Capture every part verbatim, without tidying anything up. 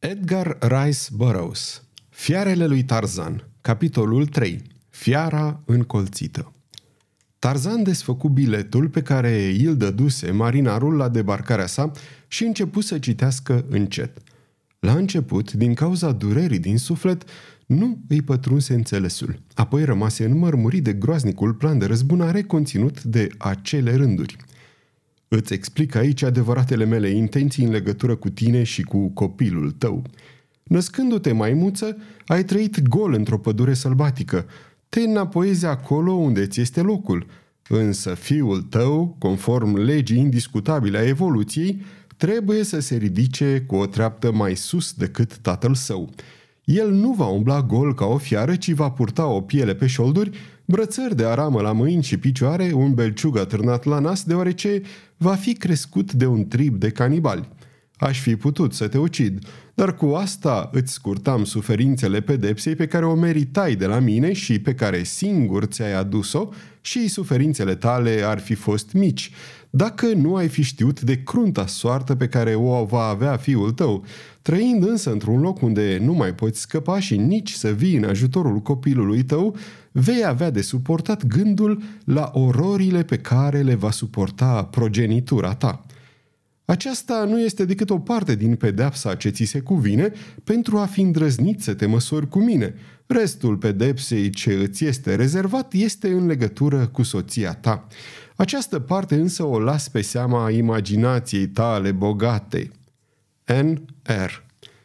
Edgar Rice Burroughs, Fiarele lui Tarzan, capitolul trei. Fiara încolțită. Tarzan desfăcu biletul pe care îl dăduse marinarul la debarcarea sa și începu să citească încet. La început, din cauza durerii din suflet, nu îi pătrunse înțelesul. Apoi rămase înmărmurit de groaznicul plan de răzbunare conținut de acele rânduri. Îți explic aici adevăratele mele intenții în legătură cu tine și cu copilul tău. Născându-te maimuță, ai trăit gol într-o pădure sălbatică. Te înapoiezi acolo unde ți este locul. Însă fiul tău, conform legii indiscutabile a evoluției, trebuie să se ridice cu o treaptă mai sus decât tatăl său. El nu va umbla gol ca o fiară, ci va purta o piele pe șolduri, brățări de aramă la mâini și picioare, un belciug atârnat la nas, deoarece va fi crescut de un trib de canibali. Aș fi putut să te ucid, dar cu asta îți scurtam suferințele pedepsei pe care o meritai de la mine și pe care singur ți-ai adus-o și suferințele tale ar fi fost mici, dacă nu ai fi știut de crunta soartă pe care o va avea fiul tău, trăind însă într-un loc unde nu mai poți scăpa și nici să vii în ajutorul copilului tău, vei avea de suportat gândul la ororile pe care le va suporta progenitura ta. Aceasta nu este decât o parte din pedeapsa ce ți se cuvine pentru a fi îndrăznit să te măsori cu mine. Restul pedepsei ce îți este rezervat este în legătură cu soția ta. Această parte însă o las pe seama imaginației tale bogate. N R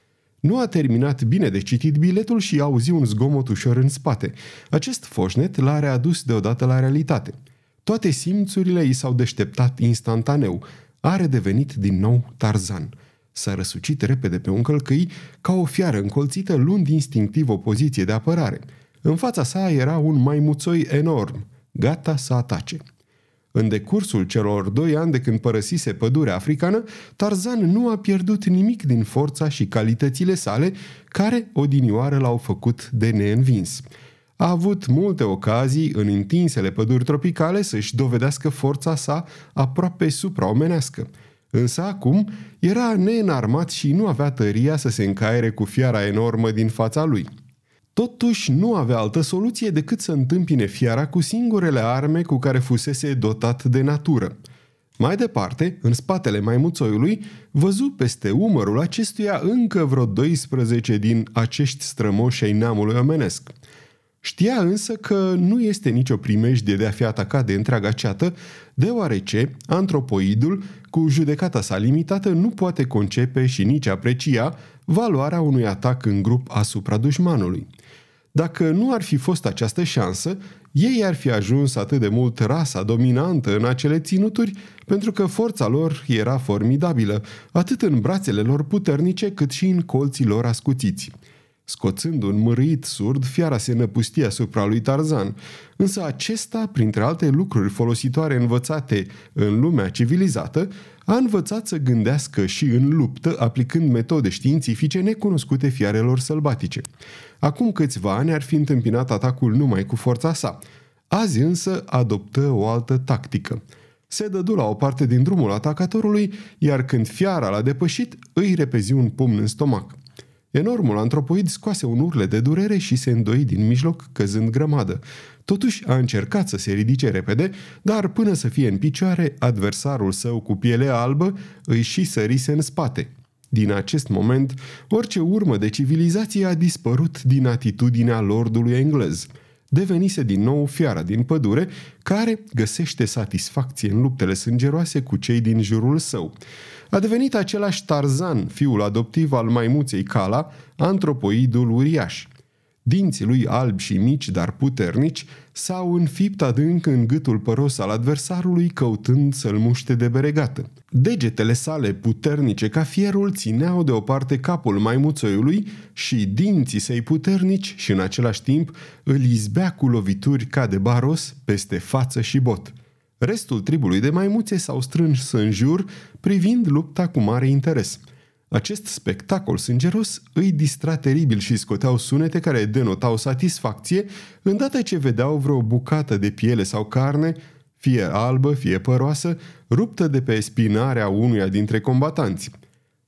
Nu a terminat bine de citit biletul și auzi un zgomot ușor în spate. Acest foșnet l-a readus deodată la realitate. Toate simțurile i s-au deșteptat instantaneu. A redevenit din nou Tarzan. S-a răsucit repede pe un călcâi ca o fiară încolțită, luând instinctiv o poziție de apărare. În fața sa era un maimuțoi enorm, gata să atace. În decursul celor doi ani de când părăsise pădurea africană, Tarzan nu a pierdut nimic din forța și calitățile sale, care odinioară l-au făcut de neînvins. A avut multe ocazii în întinsele păduri tropicale să-și dovedească forța sa aproape supraomenească. Însă acum era neînarmat și nu avea tăria să se încaiere cu fiara enormă din fața lui. Totuși nu avea altă soluție decât să întâmpine fiara cu singurele arme cu care fusese dotat de natură. Mai departe, în spatele maimuțoiului, văzu peste umărul acestuia încă vreo doisprezece din acești strămoși ai neamului omenesc. Știa însă că nu este nicio primejdie de a fi atacat de întreaga ceată, deoarece antropoidul, cu judecata sa limitată, nu poate concepe și nici aprecia valoarea unui atac în grup asupra dușmanului. Dacă nu ar fi fost această șansă, ei ar fi ajuns atât de mult rasa dominantă în acele ținuturi, pentru că forța lor era formidabilă, atât în brațele lor puternice, cât și în colții lor ascuțiți. Scoțând un mârâit surd, fiara se năpustie asupra lui Tarzan, însă acesta, printre alte lucruri folositoare învățate în lumea civilizată, a învățat să gândească și în luptă, aplicând metode științifice necunoscute fiarelor sălbatice. Acum câțiva ani ar fi întâmpinat atacul numai cu forța sa. Azi însă adoptă o altă tactică. Se dădu la o parte din drumul atacatorului, iar când fiara l-a depășit, îi repezi un pumn în stomac. Enormul antropoid scoase un urlet de durere și se îndoi din mijloc, căzând grămadă. Totuși a încercat să se ridice repede, dar până să fie în picioare, adversarul său cu pielea albă îi și sărise în spate. Din acest moment, orice urmă de civilizație a dispărut din atitudinea lordului englez. Devenise din nou fiara din pădure, care găsește satisfacție în luptele sângeroase cu cei din jurul său. A devenit același Tarzan, fiul adoptiv al maimuței Kala, antropoidul uriaș. Dinții lui albi și mici, dar puternici, s-au înfipt adânc în gâtul păros al adversarului, căutând să-l muște de beregată. Degetele sale puternice ca fierul țineau deoparte capul maimuțoiului și dinții săi puternici și în același timp îl izbea cu lovituri ca de baros peste față și bot. Restul tribului de maimuțe s-au strâns în jur, privind lupta cu mare interes. Acest spectacol sângeros îi distra teribil și scoteau sunete care denotau satisfacție îndată ce vedeau vreo bucată de piele sau carne, fie albă, fie păroasă, ruptă de pe spinarea unuia dintre combatanți.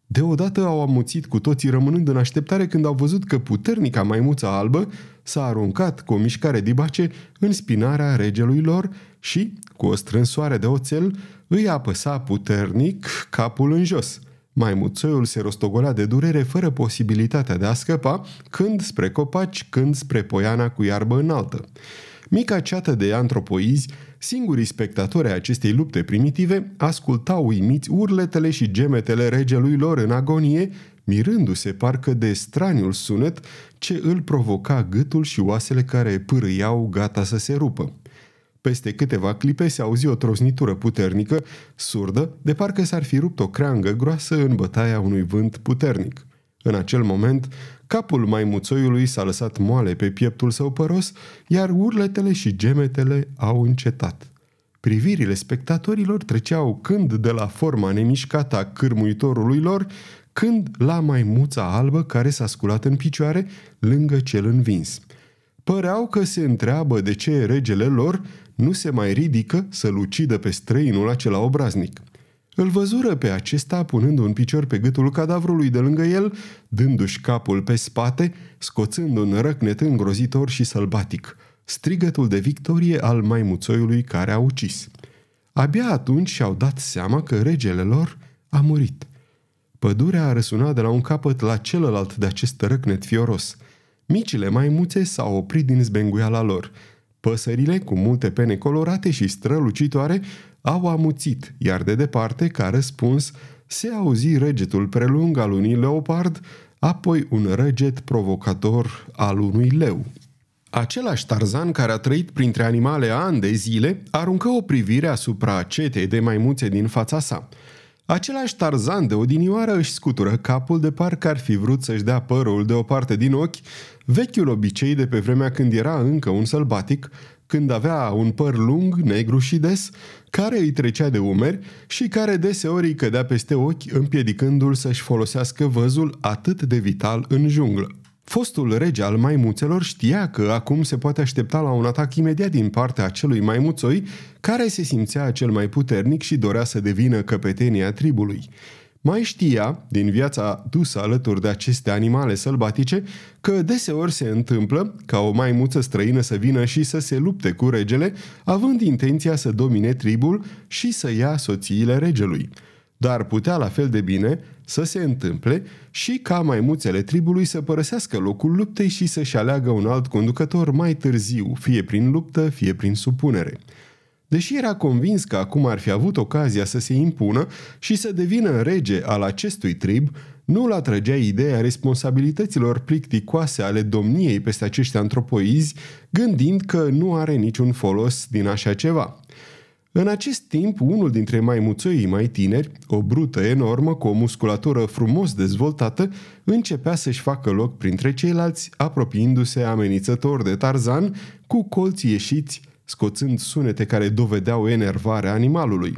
Deodată au amuțit cu toții rămânând în așteptare când au văzut că puternica maimuță albă s-a aruncat cu o mișcare dibace în spinarea regelui lor și, cu o strânsoare de oțel, îi apăsa puternic capul în jos. Maimuțoiul se rostogolea de durere fără posibilitatea de a scăpa, când spre copaci, când spre poiana cu iarbă înaltă. Mica ceată de antropoizi, singurii spectatori ai acestei lupte primitive, ascultau uimiți urletele și gemetele regelui lor în agonie, mirându-se parcă de straniul sunet ce îl provoca gâtul și oasele care pârâiau gata să se rupă. Peste câteva clipe se auzi o trosnitură puternică, surdă, de parcă s-ar fi rupt o creangă groasă în bătaia unui vânt puternic. În acel moment, capul maimuțoiului s-a lăsat moale pe pieptul său păros, iar urletele și gemetele au încetat. Privirile spectatorilor treceau când de la forma nemișcată a cârmuitorului lor, când la maimuța albă care s-a sculat în picioare lângă cel învins. Păreau că se întreabă de ce regele lor nu se mai ridică să-l ucidă pe străinul acela obraznic. Îl văzură pe acesta punând un picior pe gâtul cadavrului de lângă el, dându-și capul pe spate, scoțând un răcnet îngrozitor și sălbatic, strigătul de victorie al maimuțoiului care a ucis. Abia atunci și-au dat seama că regele lor a murit. Pădurea a răsunat de la un capăt la celălalt de acest răcnet fioros. Micile maimuțe s-au oprit din zbenguiala lor. Păsările, cu multe pene colorate și strălucitoare, au amuțit, iar de departe, ca răspuns, se auzi răgetul prelung al unui leopard, apoi un răget provocator al unui leu. Același Tarzan care a trăit printre animale ani de zile aruncă o privire asupra cetei de maimuțe din fața sa. Același Tarzan de odinioară își scutură capul de parcă ar fi vrut să-și dea părul de o parte din ochi, vechiul obicei de pe vremea când era încă un sălbatic, când avea un păr lung, negru și des, care îi trecea de umeri și care deseori îi cădea peste ochi, împiedicându-l să-și folosească văzul atât de vital în junglă. Fostul rege al maimuțelor știa că acum se poate aștepta la un atac imediat din partea acelui maimuțoi care se simțea cel mai puternic și dorea să devină căpetenia tribului. Mai știa, din viața dusă alături de aceste animale sălbatice, că deseori se întâmplă ca o maimuță străină să vină și să se lupte cu regele, având intenția să domine tribul și să ia soțiile regelui. Dar putea la fel de bine să se întâmple și ca maimuțele tribului să părăsească locul luptei și să-și aleagă un alt conducător mai târziu, fie prin luptă, fie prin supunere. Deși era convins că acum ar fi avut ocazia să se impună și să devină rege al acestui trib, nu-l atrăgea ideea responsabilităților plicticoase ale domniei peste acești antropoizi, gândind că nu are niciun folos din așa ceva. În acest timp, unul dintre maimuțoii mai tineri, o brută enormă cu o musculatură frumos dezvoltată, începea să-și facă loc printre ceilalți, apropiindu-se amenințător de Tarzan, cu colții ieșiți, scoțând sunete care dovedeau enervarea animalului.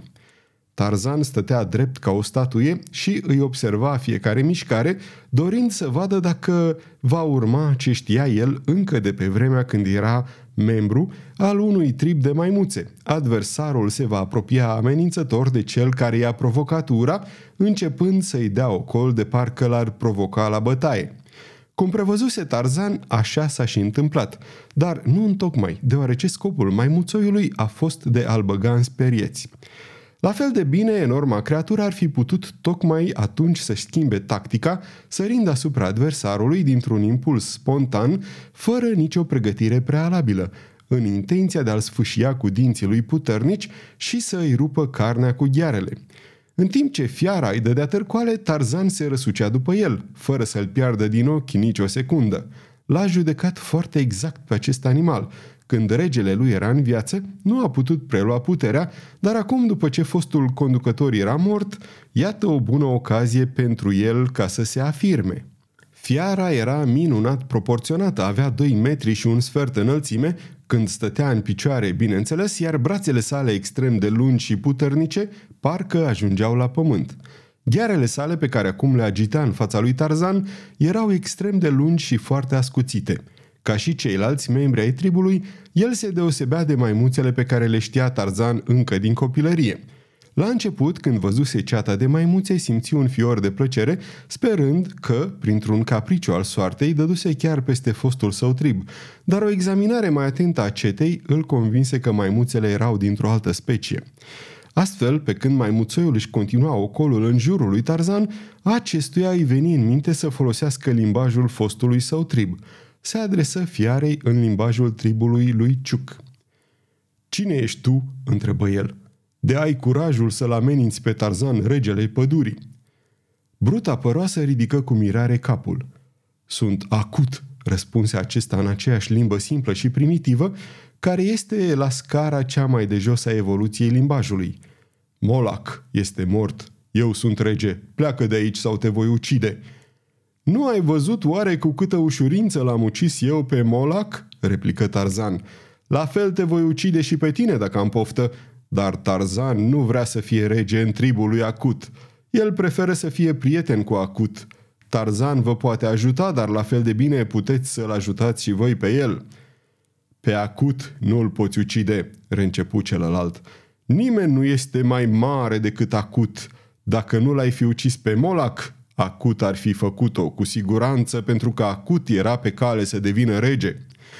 Tarzan stătea drept ca o statuie și îi observa fiecare mișcare, dorind să vadă dacă va urma ce știa el încă de pe vremea când era membru al unui trib de maimuțe. Adversarul se va apropia amenințător de cel care i-a provocat ura, începând să-i dea ocol de parcă l-ar provoca la bătaie. Cum prevăzuse Tarzan, așa s-a și întâmplat, dar nu întocmai, deoarece scopul maimuțoiului a fost de a-l băga în sperieți. La fel de bine, enorma creatură ar fi putut tocmai atunci să-și schimbe tactica, sărind asupra adversarului dintr-un impuls spontan, fără nicio pregătire prealabilă, în intenția de a-l sfâșia cu dinții lui puternici și să îi rupă carnea cu ghearele. În timp ce fiara îi dădea târcoale, Tarzan se răsucea după el, fără să-l piardă din ochi nici o secundă. L-a judecat foarte exact pe acest animal. Când regele lui era în viață, nu a putut prelua puterea, dar acum, după ce fostul conducător era mort, iată o bună ocazie pentru el ca să se afirme. Fiara era minunat proporționată, avea doi metri și un sfert înălțime, când stătea în picioare, bineînțeles, iar brațele sale extrem de lungi și puternice parcă ajungeau la pământ. Ghearele sale, pe care acum le agita în fața lui Tarzan, erau extrem de lungi și foarte ascuțite. Ca și ceilalți membri ai tribului, el se deosebea de maimuțele pe care le știa Tarzan încă din copilărie. La început, când văzuse ceata de maimuțe, simți un fior de plăcere, sperând că, printr-un capriciu al soartei, dăduse chiar peste fostul său trib. Dar o examinare mai atentă a cetei îl convinse că maimuțele erau dintr-o altă specie. Astfel, pe când maimuțoiul își continua ocolul în jurul lui Tarzan, acestuia îi veni în minte să folosească limbajul fostului său trib. Se adresă fiarei în limbajul tribului lui Ciuc. "Cine ești tu?" întrebă el. "De ai curajul să-l ameninți pe Tarzan, regele pădurii?" Bruta păroasă ridică cu mirare capul. "Sunt Akut," răspunse acesta în aceeași limbă simplă și primitivă, care este la scara cea mai de jos a evoluției limbajului. "Molac este mort. Eu sunt rege. Pleacă de aici sau te voi ucide." "Nu ai văzut oare cu câtă ușurință l-am ucis eu pe Molac?" replică Tarzan. "La fel te voi ucide și pe tine dacă am poftă." Dar Tarzan nu vrea să fie rege în tribul lui Akut. El preferă să fie prieten cu Akut. Tarzan vă poate ajuta, dar la fel de bine puteți să-l ajutați și voi pe el." "Pe Akut nu îl poți ucide," reîncepu celălalt. "Nimeni nu este mai mare decât Akut. Dacă nu l-ai fi ucis pe Molac, Akut ar fi făcut-o, cu siguranță, pentru că Akut era pe cale să devină rege."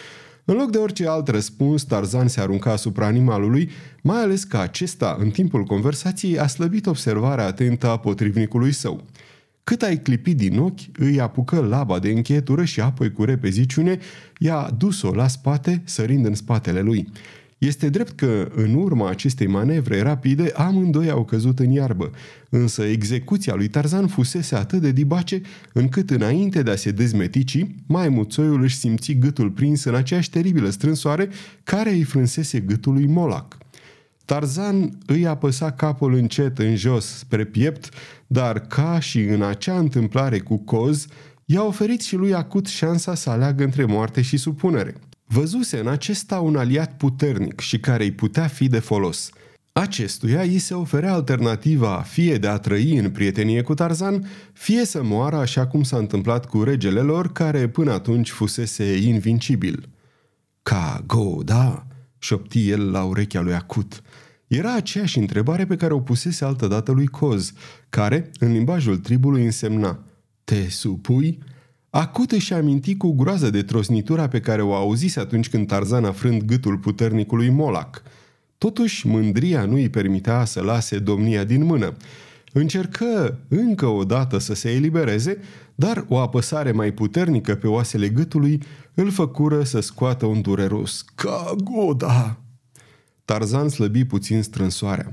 În loc de orice alt răspuns, Tarzan se arunca asupra animalului, mai ales că acesta, în timpul conversației, a slăbit observarea atentă a potrivnicului său. Cât ai clipit din ochi, îi apucă laba de încheietură și apoi cu repeziciune i-a dus-o la spate, sărind în spatele lui. Este drept că, în urma acestei manevre rapide, amândoi au căzut în iarbă, însă execuția lui Tarzan fusese atât de dibace, încât înainte de a se dezmetici, maimuțoiul își simți gâtul prins în aceeași teribilă strânsoare care îi frânsese gâtul lui Molac. Tarzan îi apăsa capul încet în jos, spre piept, dar ca și în acea întâmplare cu Coz, i-a oferit și lui Akut șansa să aleagă între moarte și supunere. Văzuse în acesta un aliat puternic și care îi putea fi de folos. Acestuia îi se oferea alternativa fie de a trăi în prietenie cu Tarzan, fie să moară așa cum s-a întâmplat cu regele lor, care până atunci fusese invincibil. "Ca go, da?" șopti el la urechea lui Akut. Era aceeași întrebare pe care o pusese altădată lui Coz, care, în limbajul tribului, însemna "Te supui?" Akut își aminti cu groază de trosnitura pe care o auzise atunci când Tarzan a frânt gâtul puternicului Molac. Totuși, mândria nu îi permitea să lase domnia din mână. Încercă încă o dată să se elibereze, dar o apăsare mai puternică pe oasele gâtului îl făcură să scoată un dureros "Ca goda!" Tarzan slăbi puțin strânsoarea.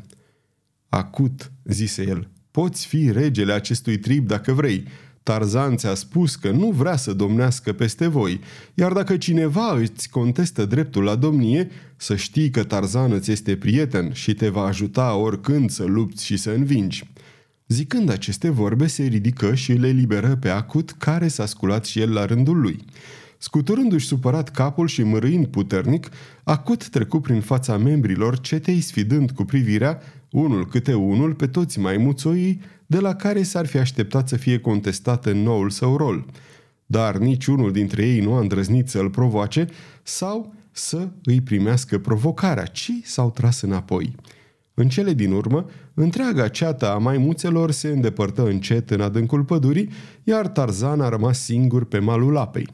"Akut," zise el, "poți fi regele acestui trib dacă vrei. Tarzan ți-a spus că nu vrea să domnească peste voi, iar dacă cineva îți contestă dreptul la domnie, să știi că Tarzan îți este prieten și te va ajuta oricând să lupți și să învingi." Zicând aceste vorbe, se ridică și îl eliberă pe Akut, care s-a sculat și el la rândul lui. Scuturându-și supărat capul și mărâind puternic, Akut trecu prin fața membrilor cetei, sfidând cu privirea, unul câte unul, pe toți maimuțoii, de la care s-ar fi așteptat să fie contestat în noul său rol. Dar niciunul dintre ei nu a îndrăznit să îl provoace sau să îi primească provocarea, ci s-au tras înapoi. În cele din urmă, întreaga ceată a maimuțelor se îndepărtă încet în adâncul pădurii, iar Tarzan a rămas singur pe malul apei.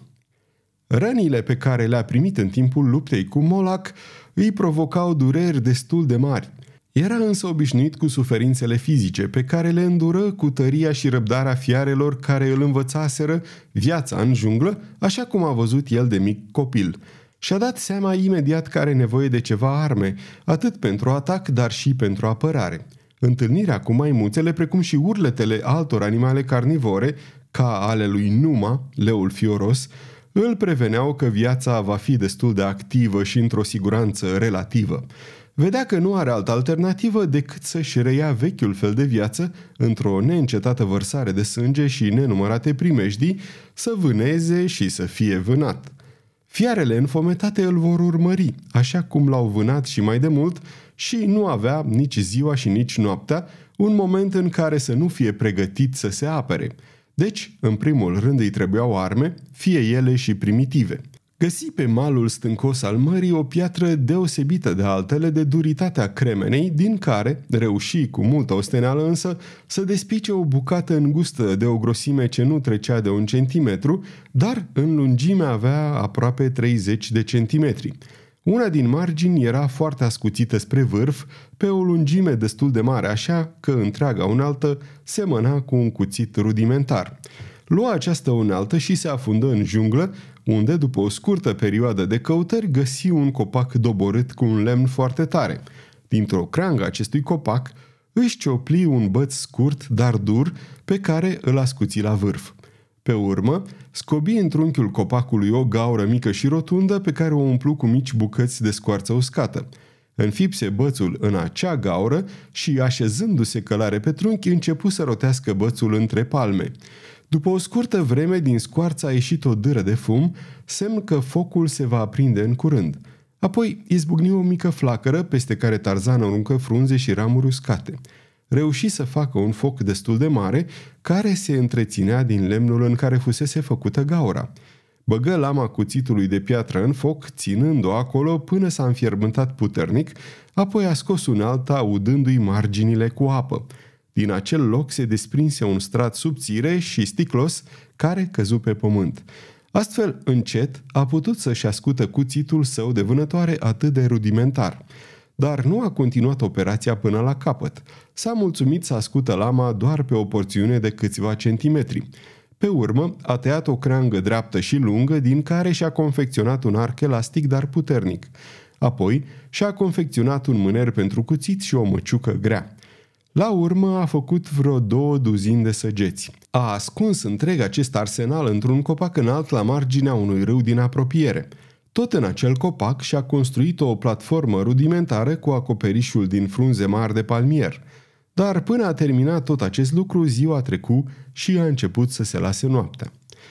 Rănile pe care le-a primit în timpul luptei cu Molac îi provocau dureri destul de mari. Era însă obișnuit cu suferințele fizice, pe care le îndură cu tăria și răbdarea fiarelor care îl învățaseră viața în junglă, așa cum a văzut el de mic copil. Și-a dat seama imediat că are nevoie de ceva arme, atât pentru atac, dar și pentru apărare. Întâlnirea cu maimuțele, precum și urletele altor animale carnivore, ca ale lui Numa, leul fioros, îl preveneau că viața va fi destul de activă și într-o siguranță relativă. Vedea că nu are altă alternativă decât să-și reia vechiul fel de viață, într-o neîncetată vărsare de sânge și nenumărate primejdii, să vâneze și să fie vânat. Fiarele înfometate îl vor urmări, așa cum l-au vânat și mai de mult, și nu avea nici ziua și nici noaptea un moment în care să nu fie pregătit să se apere. Deci, în primul rând îi trebuiau arme, fie ele și primitive. Găsi pe malul stâncos al mării o piatră deosebită de altele de duritatea cremenei, din care reuși cu multă osteneală însă să despice o bucată îngustă de o grosime ce nu trecea de un centimetru, dar în lungime avea aproape treizeci de centimetri. Una din margini era foarte ascuțită spre vârf, pe o lungime destul de mare, așa că întreaga unealtă semăna cu un cuțit rudimentar. Lua această unealtă și se afundă în junglă, unde, după o scurtă perioadă de căutări, găsi un copac doborât cu un lemn foarte tare. Dintr-o creangă acestui copac își ciopli un băț scurt, dar dur, pe care îl ascuți la vârf. Pe urmă, scobi în trunchiul copacului o gaură mică și rotundă pe care o umplu cu mici bucăți de scoarță uscată. Înfipse bățul în acea gaură și, așezându-se călare pe trunchi, începu să rotească bățul între palme. După o scurtă vreme, din scoarță a ieșit o dâră de fum, semn că focul se va aprinde în curând. Apoi izbucni o mică flacără, peste care Tarzan aruncă frunze și ramuri uscate. Reuși să facă un foc destul de mare, care se întreținea din lemnul în care fusese făcută gaura. Băgă lama cuțitului de piatră în foc, ținând-o acolo până s-a înfierbântat puternic, apoi a scos unealta, udându-i marginile cu apă. Din acel loc se desprinse un strat subțire și sticlos care căzu pe pământ. Astfel, încet, a putut să-și ascută cuțitul său de vânătoare atât de rudimentar. Dar nu a continuat operația până la capăt. S-a mulțumit să ascută lama doar pe o porțiune de câțiva centimetri. Pe urmă, a tăiat o creangă dreaptă și lungă, din care și-a confecționat un arc elastic, dar puternic. Apoi, și-a confecționat un mâner pentru cuțit și o măciucă grea. La urmă a făcut vreo două duzini de săgeți. A ascuns întreg acest arsenal într-un copac înalt la marginea unui râu din apropiere. Tot în acel copac și-a construit o platformă rudimentară cu acoperișul din frunze mari de palmier. Dar până a terminat tot acest lucru, ziua trecu și a început să se lase noaptea.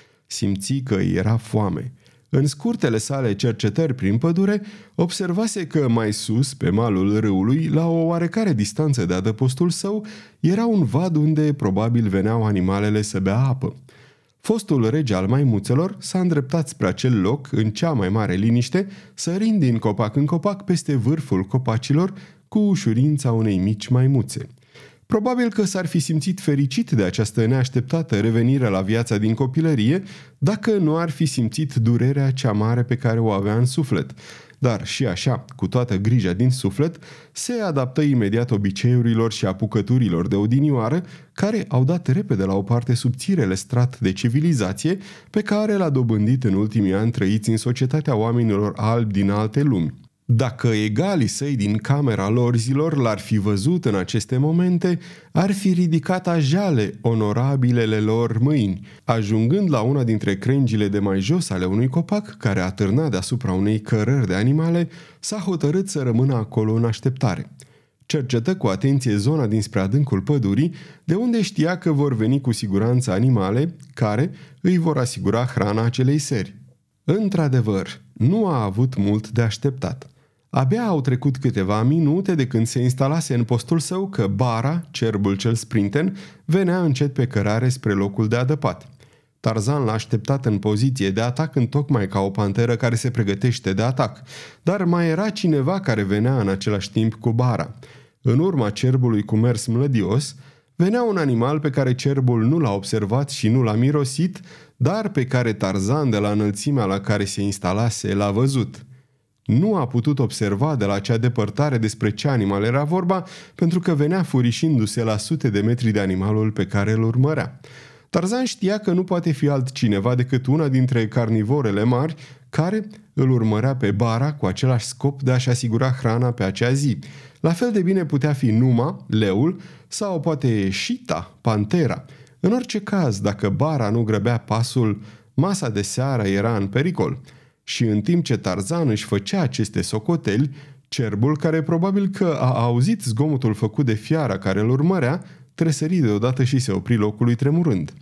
Simți că îi era foame. În scurtele sale cercetări prin pădure, observase că mai sus, pe malul râului, la o oarecare distanță de adăpostul său, era un vad unde probabil veneau animalele să bea apă. Fostul rege al maimuțelor s-a îndreptat spre acel loc în cea mai mare liniște, sărind din copac în copac peste vârful copacilor cu ușurința unei mici maimuțe. Probabil că s-ar fi simțit fericit de această neașteptată revenire la viața din copilărie dacă nu ar fi simțit durerea cea mare pe care o avea în suflet. Dar și așa, cu toată grija din suflet, se adaptă imediat obiceiurilor și apucăturilor de odinioară, care au dat repede la o parte subțirele strat de civilizație pe care l-a dobândit în ultimii ani trăiți în societatea oamenilor albi din alte lumi. Dacă egalii săi din camera lor zilor l-ar fi văzut în aceste momente, ar fi ridicat a jale onorabilele lor mâini, ajungând la una dintre crengile de mai jos ale unui copac care atârna deasupra unei cărări de animale, s-a hotărât să rămână acolo în așteptare. Cercetă cu atenție zona dinspre adâncul pădurii, de unde știa că vor veni cu siguranță animale care îi vor asigura hrana acelei seri. Într-adevăr, nu a avut mult de așteptat. Abia au trecut câteva minute de când se instalase în postul său că Bara, cerbul cel sprinten, venea încet pe cărare spre locul de adăpat. Tarzan l-a așteptat în poziție de atac întocmai ca o panteră care se pregătește de atac, dar mai era cineva care venea în același timp cu Bara. În urma cerbului cu mers mlădios, venea un animal pe care cerbul nu l-a observat și nu l-a mirosit, dar pe care Tarzan, de la înălțimea la care se instalase, l-a văzut. Nu a putut observa de la acea depărtare despre ce animal era vorba, pentru că venea furișindu-se la sute de metri de animalul pe care îl urmărea. Tarzan știa că nu poate fi altcineva decât una dintre carnivorele mari care îl urmărea pe Bara cu același scop de a-și asigura hrana pe acea zi. La fel de bine putea fi Numa, leul, sau poate Shita, pantera. În orice caz, dacă Bara nu grăbea pasul, masa de seară era în pericol. Și în timp ce Tarzan își făcea aceste socoteli, cerbul, care probabil că a auzit zgomotul făcut de fiara care îl urmărea, tresări deodată și se opri locului tremurând.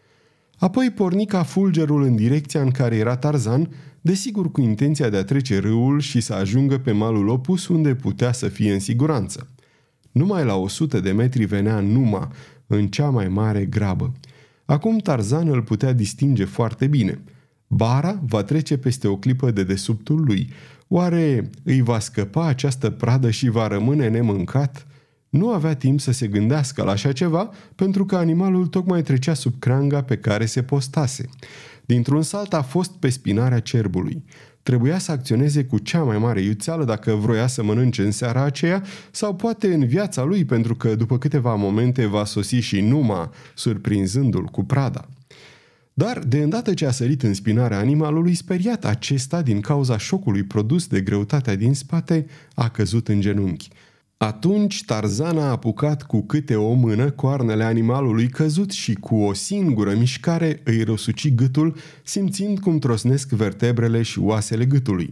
Apoi porni ca fulgerul în direcția în care era Tarzan, desigur cu intenția de a trece râul și să ajungă pe malul opus unde putea să fie în siguranță. Numai la o sută de metri venea Numa, în cea mai mare grabă. Acum Tarzan îl putea distinge foarte bine. Bara va trece peste o clipă de desubtul lui. Oare îi va scăpa această pradă și va rămâne nemâncat? Nu avea timp să se gândească la așa ceva, pentru că animalul tocmai trecea sub creanga pe care se postase. Dintr-un salt a fost pe spinarea cerbului. Trebuia să acționeze cu cea mai mare iuțeală dacă vroia să mănânce în seara aceea sau poate în viața lui, pentru că după câteva momente va sosi și Numa, surprinzându-l cu prada. Dar, de îndată ce a sărit în spinarea animalului, speriat, acesta, din cauza șocului produs de greutatea din spate, a căzut în genunchi. Atunci Tarzan a apucat cu câte o mână coarnele animalului căzut și cu o singură mișcare îi răsuci gâtul, simțind cum trosnesc vertebrele și oasele gâtului.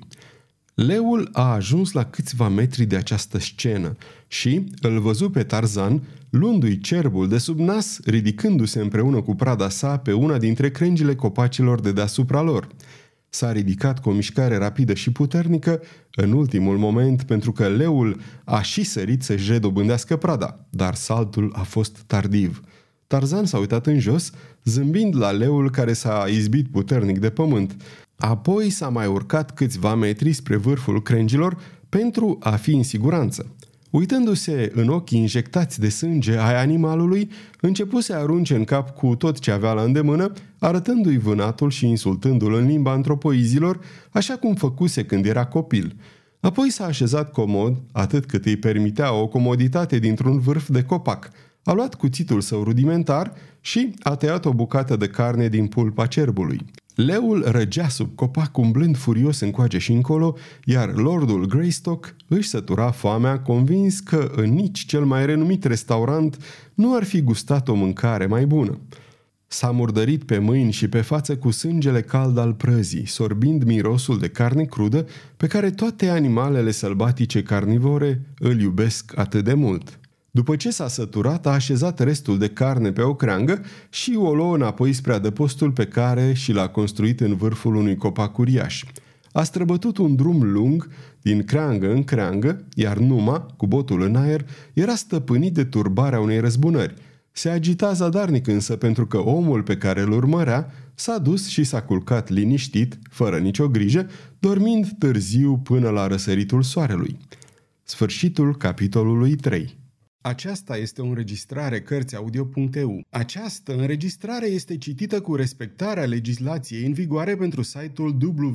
Leul a ajuns la câțiva metri de această scenă și îl văzu pe Tarzan, luându-i cerbul de sub nas, ridicându-se împreună cu prada sa pe una dintre crengile copacilor de deasupra lor. S-a ridicat cu o mișcare rapidă și puternică, în ultimul moment, pentru că leul a și sărit să-și redobândească prada, dar saltul a fost tardiv. Tarzan s-a uitat în jos, zâmbind la leul care s-a izbit puternic de pământ. Apoi s-a mai urcat câțiva metri spre vârful crengilor pentru a fi în siguranță. Uitându-se în ochii injectați de sânge ai animalului, începu să arunce în cap cu tot ce avea la îndemână, arătându-i vânatul și insultându-l în limba antropoizilor, așa cum făcuse când era copil. Apoi s-a așezat comod, atât cât îi permitea o comoditate dintr-un vârf de copac. A luat cuțitul său rudimentar și a tăiat o bucată de carne din pulpa cerbului. Leul răgea sub copac umblând furios încoace și încolo, iar lordul Greystock își sătura foamea, convins că în nici cel mai renumit restaurant nu ar fi gustat o mâncare mai bună. S-a murdărit pe mâini și pe față cu sângele cald al prăzii, sorbind mirosul de carne crudă pe care toate animalele sălbatice carnivore îl iubesc atât de mult. După ce s-a săturat, a așezat restul de carne pe o creangă și o luă înapoi spre adăpostul pe care și l-a construit în vârful unui copac uriaș. A străbătut un drum lung, din creangă în creangă, iar Numa, cu botul în aer, era stăpânit de turbarea unei răzbunări. Se agita zadarnic însă pentru că omul pe care îl urmărea s-a dus și s-a culcat liniștit, fără nicio grijă, dormind târziu până la răsăritul soarelui. Sfârșitul capitolului trei. Aceasta este o înregistrare cărți audio punct e u. Această înregistrare este citită cu respectarea legislației în vigoare pentru site-ul w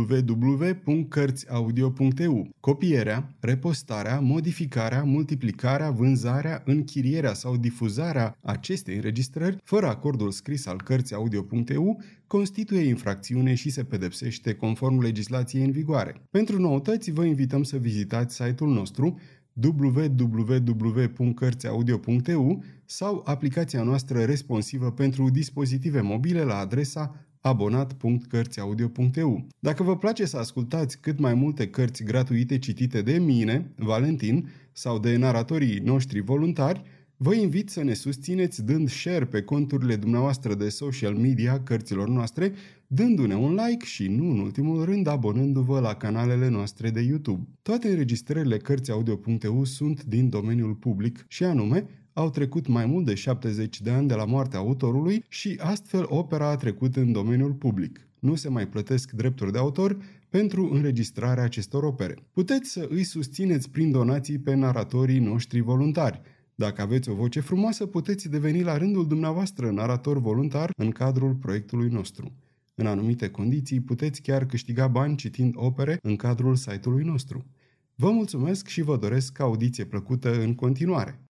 w w punct cărți audio punct e u. Copierea, repostarea, modificarea, multiplicarea, vânzarea, închirierea sau difuzarea acestei înregistrări fără acordul scris al cărți audio punct e u constituie infracțiune și se pedepsește conform legislației în vigoare. Pentru noutăți, vă invităm să vizitați site-ul nostru w w w punct cărți audio punct e u sau aplicația noastră responsivă pentru dispozitive mobile la adresa abonat punct cărți audio punct e u. Dacă vă place să ascultați cât mai multe cărți gratuite citite de mine, Valentin, sau de naratorii noștri voluntari, vă invit să ne susțineți dând share pe conturile dumneavoastră de social media cărților noastre, dându-ne un like și, nu în ultimul rând, abonându-vă la canalele noastre de YouTube. Toate înregistrările cărți audio punct e u sunt din domeniul public și anume au trecut mai mult de șaptezeci de ani de la moartea autorului și astfel opera a trecut în domeniul public. Nu se mai plătesc drepturi de autor pentru înregistrarea acestor opere. Puteți să îi susțineți prin donații pe naratorii noștri voluntari. Dacă aveți o voce frumoasă, puteți deveni la rândul dumneavoastră narator voluntar în cadrul proiectului nostru. În anumite condiții, puteți chiar câștiga bani citind opere în cadrul site-ului nostru. Vă mulțumesc și vă doresc audiție plăcută în continuare!